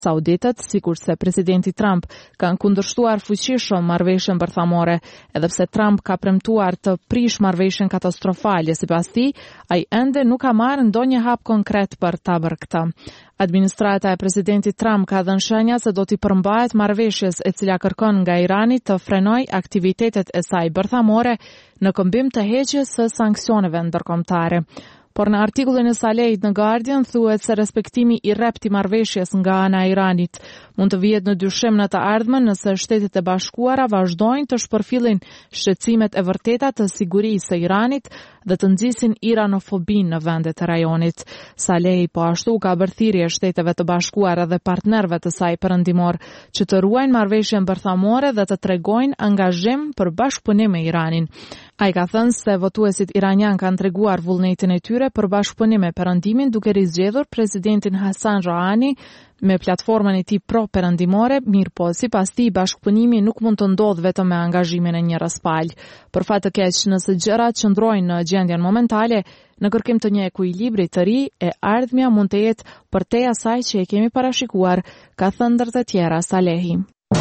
Sauditët, sikurse presidenti Trump, kanë kundërshtuar fuqishëm marrëveshjen bërthamore, edhe pse Trump ka premtuar të prish marrëveshjen katastrofale, sipas tij, ai ende nuk ka marrë ndonjë hap konkret për ta bërë këtë. Administrata e presidentit Trump ka dhënë shenja se do t'i përmbahet marrëveshjes e cila kërkon nga Irani të frenojë aktivitetet e saj bërthamore në këmbim të heqjes së sanksioneve ndërkombëtare. Por në artikullin e Salehit në Guardian thuhet se respektimi i rrept i marrëveshjes nga ana e Iranit mund të vihet në dyshim në të ardhmen nëse Shtetet e Bashkuara vazhdojnë të shpërfillin shqetësimet e vërteta të sigurisë së Iranit dhe të nxisin iranofobinë në vendet e rajonit. Salehi po ashtu ka bërë thirrje Shteteve të Bashkuara dhe partnerëve të saj perëndimor që të ruajnë marrëveshjen bërthamore dhe të tregojnë angazhim për bashkëpunim me Iranin. Ai ka thënë se votuesit iranian kanë treguar vullnetin e tyre për bashkëpunim me perëndimin duke rizgjedhur presidentin Hassan Rouhani me platformën e tij pro-perëndimore, mirë po, sipas tij bashkëpunimi nuk mund të ndodhë vetëm me angazhimin e një palë. Për fat të keq, nëse gjërat qëndrojnë në gjendjen momentale, në kërkim të një ekuilibri të ri, e ardhmja mund të jetë përtej asaj që e kemi parashikuar, ka thënë ndër të tjera Salehi.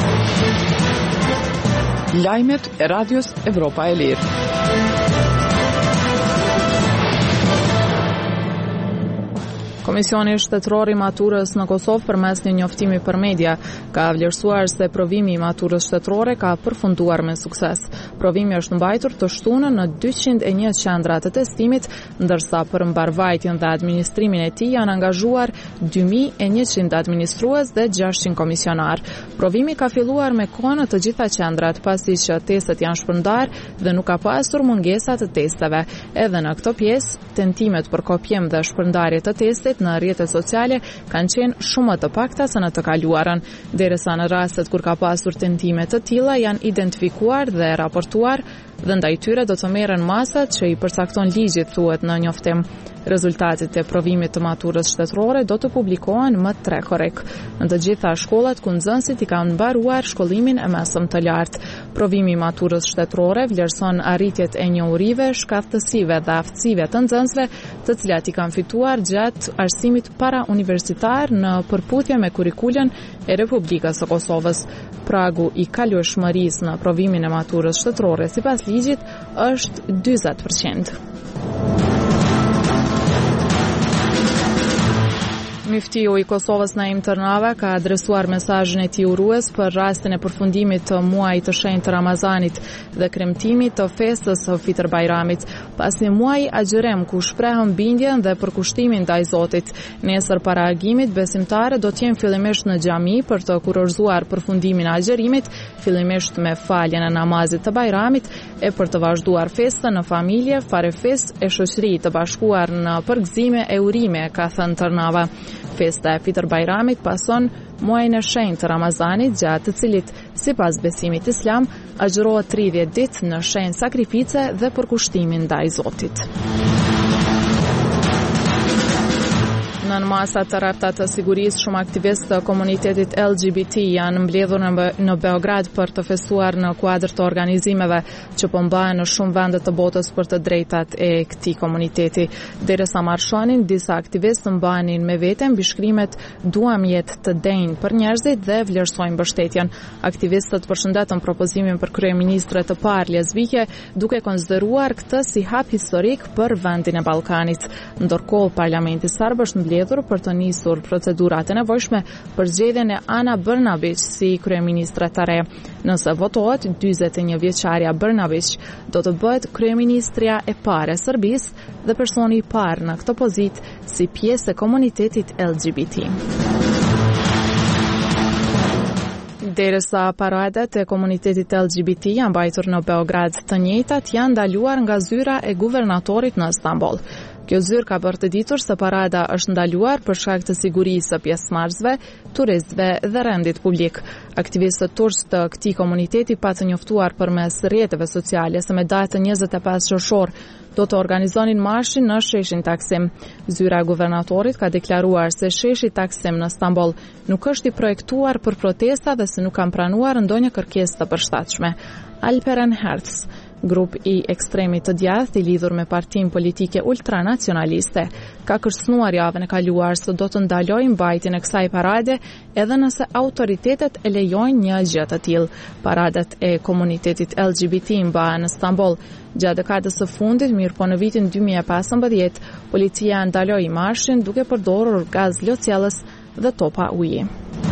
Lajmet e Radios Evropa e Lirë. Komisioni shtetëror i maturës në Kosovë përmes një njoftimi për media ka vlerësuar se provimi i maturës shtetërore ka përfunduar me sukses. Provimi është mbajtur të shtunën në 201 qendra të testimit, ndërsa për mbarvajtjen dhe administrimin e tij janë angazhuar 2100 administrues dhe 600 komisionar. Provimi ka filluar me kohë në të gjitha qendrat, pasi që testet janë shpërndar dhe nuk ka pasur mungesa të testeve. Edhe në këtë pjesë, tentimet për kopjem dhe shpërndarje të testit në rrjetet sociale kanë qenë shumë më të pakta se në të kaluarën, derisa në rastet kur ka pasur tentime të tilla janë identifikuar dhe raportuar dhe ndaj tyre do të merren masat që i përcakton ligji, thuhet në njoftim. Rezultatet e provimit të maturës shtetërore do të publikohen më 3 korrik. Në të gjitha shkollat ku nxënësit i kanë mbaruar shkollimin e mesëm të lartë. Provimi i maturës shtetërore vlerëson arritjet e njohurive, shkaktësive dhe aftësive të nxënësve, të cilat i kanë fituar gjatë arsimit para universitar në përputhje me kurrikulën e Republikës së Kosovës. Pragu i kalueshmërisë në provimin e maturës shtetërore sipas ligjit është 40%. Miftiu i Kosovës Naim Tërnava ka adresuar mesazhin e tij urues për rastin e përfundimit të muajit të shenjtë të Ramazanit dhe kremtimit të festës së Fitr Bajramit, pas një muaji agjërem ku shprehën bindjen dhe përkushtimin ndaj Zotit. Nesër para agimit, besimtarët do të jenë fillimisht në xhami për të kurorzuar përfundimin e agjërimit, fillimisht me faljen e namazit të Bajramit, e për të vazhduar festën në familje, farefest e shoqëri të bashkuar në përgëzime e urime, ka thënë Tërnava. Festa e Fitr Bajramit pason muajin e shenjtë të Ramazanit, gjatë të cilit, sipas besimit islam, agjërohet 30 ditë në shenjë sakrifice dhe përkushtimin ndaj Zotit. Në masa të rrepta të sigurisë, shumë aktivistë të komunitetit LGBT janë mbledhur në Beograd për të festuar në kuadër të organizimeve që po mbahen në shumë vende të botës për të drejtat e këtij komuniteti. Derisa marshonin, disa aktivistë mbahenin me vete mbi shkrimet "Duam jetë të denjë për njerëzit" dhe vlerësojnë mbështetjen. Aktivistët përshëndetën propozimin për kryeministre të parë lesbike, duke konsideruar këtë si hap historik për vendin e Ballkanit. Ndërkohë, parlamenti serb është mbledhur për të nisur procedurat e nevojshme për zgjedhjen e Ana Brnabić si kryeministre të re. Nëse votohet, 41 vjeçaria Brnabić do të bëhet kryeministrja e parë e Serbisë dhe personi i parë në këtë pozitë si pjesë e komunitetit LGBT. Derisa paradet e komunitetit LGBT janë mbajtur në Beograd, të njëjtat janë ndaluar nga zyra e guvernatorit në Istanbul. Kjo zyrë ka bërë të ditur se parada është ndaluar për shkak të sigurisë së pjesëmarrësve, turistëve dhe rendit publik. Aktivistët turq të këtij komuniteti patë njoftuar përmes rrjeteve sociale se me datën 25 qershor do të organizonin marshin në sheshin Taksim. Zyra e guvernatorit ka deklaruar se sheshi Taksim në Istanbul nuk është i projektuar për protesta dhe se nuk kanë pranuar ndonjë kërkesë të përshtatshme. Alperen Hertz, Grup i ekstremit të djathtë i lidhur me partinë politike ultranacionaliste ka kërcënuar javën e kaluar se do të ndalojë mbajtjen e kësaj parade edhe nëse autoritetet e lejojnë një gjë të tillë. Paradat e komunitetit LGBT mbahen në Stamboll gjatë dekadës së fundit, mirë po në vitin 2015 policia ndaloi marshin duke përdorur gaz lotjellës dhe topa uji.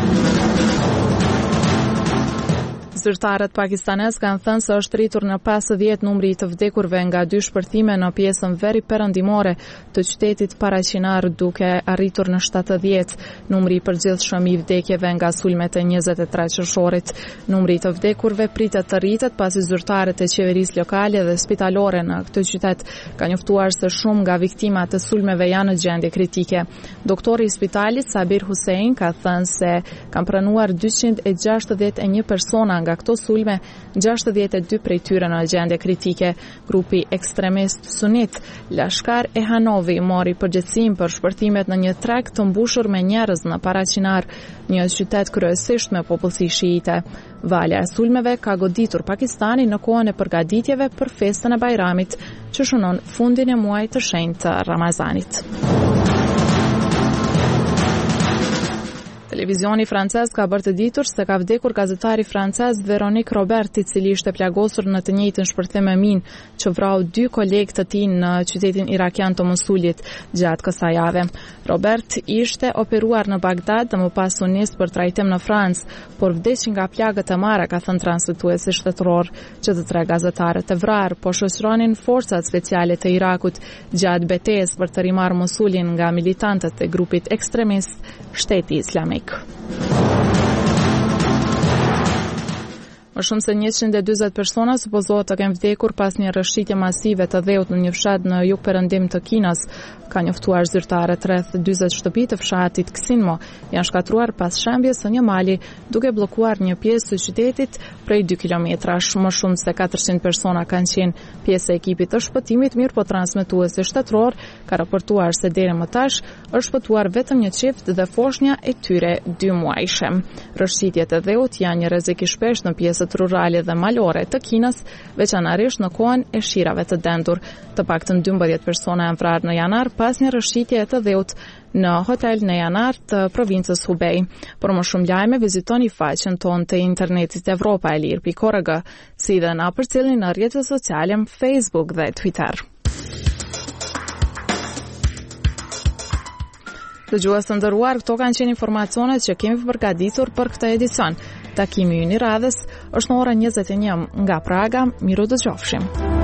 Zyrtarët pakistanes kanë thënë se është rritur në 50 numri i të vdekurve nga 2 shpërthime në pjesën veri perëndimore të qytetit paraqinar, duke arritur në 70 numri i përgjithshëm i vdekjeve nga sulmet e 23 qershorit. Numri i të vdekurve pritet të rritet pasi zyrtarët e qeverisë lokale dhe spitalore në këtë qytet kanë njoftuar se shumë nga viktimat e sulmeve janë në gjendje kritike. Doktori i spitalit Sabir Hussein ka thënë se kanë pranuar 261 persona nga këto sulme, 62 prej tyre në gjendje kritike. Grupi ekstremist sunit Lashkar e Hanovi mori përgjegjësinë për shpërthimet në një treg të mbushur me njerëz në Paraqinar, një qytet kryesisht me popullsi shiite. Valja e sulmeve ka goditur Pakistanin në kohën e përgatitjeve për festën e Bajramit, që shënon fundin e muajit të shenjtë të Ramazanit. Televizioni francez ka bërë të ditur se ka vdekur gazetari francez Véronique Robert, i cili ishte plagosur në të njëjtën shpërthim me minë që vrau 2 kolegë të tij në qytetin irakian të Mosulit gjatë kësaj jave. Robert ishte operuar në Bagdad dhe më pas u nis për trajtim në Francë, por vdesi nga plagët e marra, ka thënë transmetuesi shtetëror. Që të 3 gazetarët e vrarë po shoqëronin forcat speciale të Irakut gjatë betejës për të rimarrë Mosulin nga militantët e grupit ekstremist Shteti Islamik. Më shumë se 140 persona supozohet të kenë vdekur pas një rrëshqitje masive të dheut në një fshat në jugperëndim të Kinës. Ka njoftuar zyrtarët, rreth 40 shtëpi të fshatit Ksinmo janë shkatruar pas shembjes së një mali, duke bllokuar një pjesë të qytetit prej 2 kilometrash. Më shumë se 400 persona kanë qenë pjesë e ekipit të shpëtimit, mirë po transmetuesi shtetëror ka raportuar se deri më tash është shpëtuar vetëm një çift dhe foshnja e tyre 2 muajshe. Rrëshqitjet e dheut janë një rrezik i shpeshtë në pjesët rurale dhe malore të Kinës, veçanërisht në kohën e shirave të dendur. Të paktën 12 persona janë vrarë në janar pas një rrëshqitje të dheut në hotel në janar të provincës Hubei. Por më shumë lajme vizitoni faqen tonë të internetit europaelir.org, si dhe na përcjellni në rrjetet sociale Facebook dhe Twitter. Dëgjues të nderuar, këto kanë qenë informacionet që kemi përgatitur për këtë edicion. Takimi ynë i radhës është në orën 21 nga Praga. Miru dëgjofshim.